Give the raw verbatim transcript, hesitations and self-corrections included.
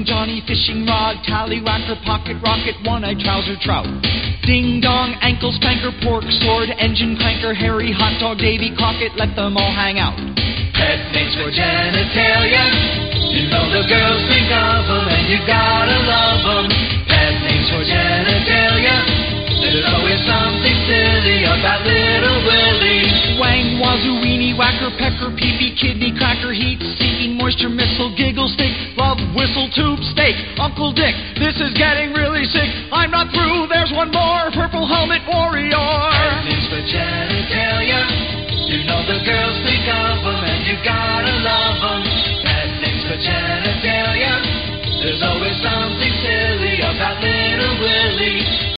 Johnny, fishing rod, tallywhacker, pocket rocket, one-eyed trouser trout. Ding dong, ankle spanker, pork sword, engine cranker, Harry, hot dog, Davy Crockett, let them all hang out. Pet names for genitalia, you know the girls think of them and you gotta love them. Pet names for genitalia, there's always something silly about little Willie. Wang, wazoo, weenie, whacker, pecker, pee-pee, kidney, cracker, heat, seeking, moisture, missile, giggle, stick, love, whistle, tube, steak, Uncle Dick, this is getting really sick. I'm not through, there's one more, purple helmet warrior. Pet names for genitalia, you know the girls think of them and you gotta love them. Pet names for genitalia, there's always something silly about little Willie.